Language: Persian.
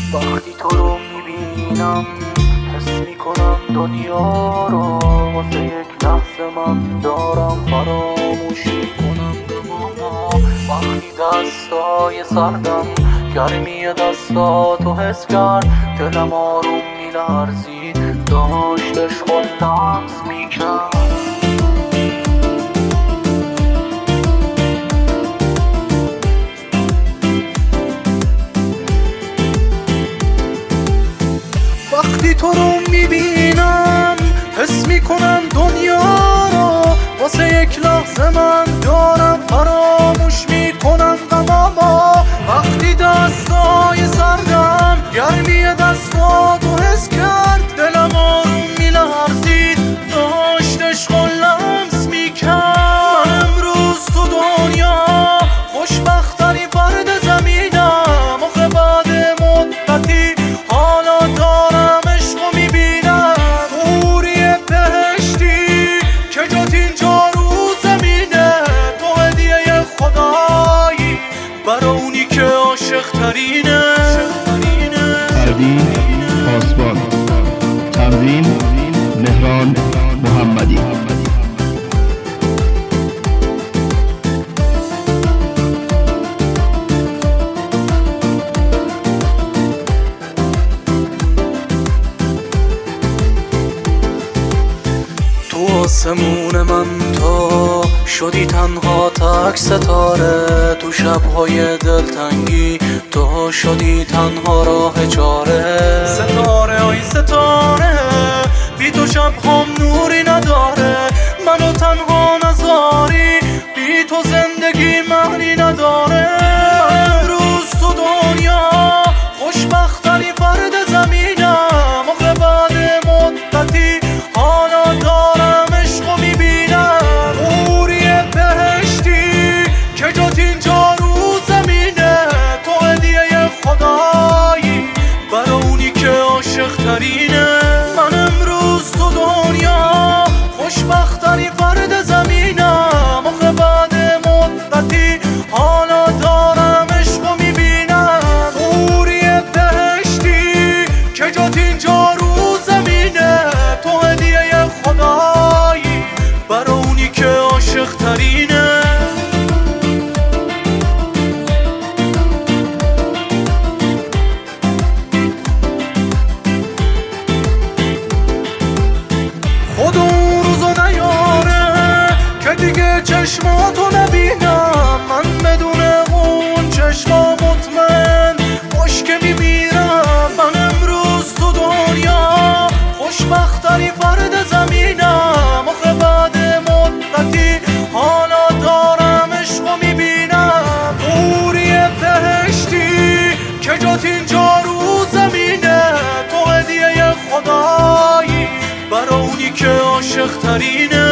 وقتی تو رو میبینم حس میکنم دنیا رو، واسه یک لحظه من دارم فراموش میکنم غمامو. وقتی دستای سردم گرمی دستاتو حس کرد، دلم آروم میلرزید، داشت عشق و لمس میکرد. وقتی تو رو میبینم حس میکنم دنیا رو، واسه یک لحظه من دارم فراموش میکنم غمامو. وقتی دستای سردم گرمی دستاتو حس کرد، دلم آروم میلرزید، داشت عشق و لمس میکرد. من امروز تو دنیا خوشبخت‌ترین فرد زمینم، آخه بعد مدتی حالا دارم عشق رو میبینم. حوری بهشتی که جات اینجا رو زمینه، تو هدیه خدایی برا اونی که عاشق ترینه. پروین پاسبان، تمرین مهران محمدی. تو آسمون من تا شدی تنها تک ستاره، تو شبهای دلتنگی تو شدی تنها راه چاره. ستاره ای ستاره بی تو شبهام نوری نداره، منو تنها نذاری، بی تو زندگی معنی نداره. امروز تو دنیا خوشبخت‌ترین فرد زمینم، آخه بعد مدتی حالا دارم عشق رو میبینم. حوری بهشتی که جات اینجا رو زمینه، تو هدیه خدایی برا اونی که عاشق ترینه. من امروز تو دنیا خوشبخت‌ترین فرد زمینم، آخه بعد مدتی حالا دارم عشق رو میبینم. حوری بهشتی که جات اینجا رو زمینه، تو هدیه خدایی برا اونی که عاشق ترینه. خدا اون روزو نیاره که دیگه چشماتو نبینم، من بدون اون چشما مطمئن باش که میمیرم. من امروز تو دنیا خوشبخت‌ترین فرد زمینم، آخه بعد مدتی حالا دارم عشق رو میبینم. حوری بهشتی که جات اینجا رو زمینه، تو هدیه خدایی برا اونی که عاشق ترینه.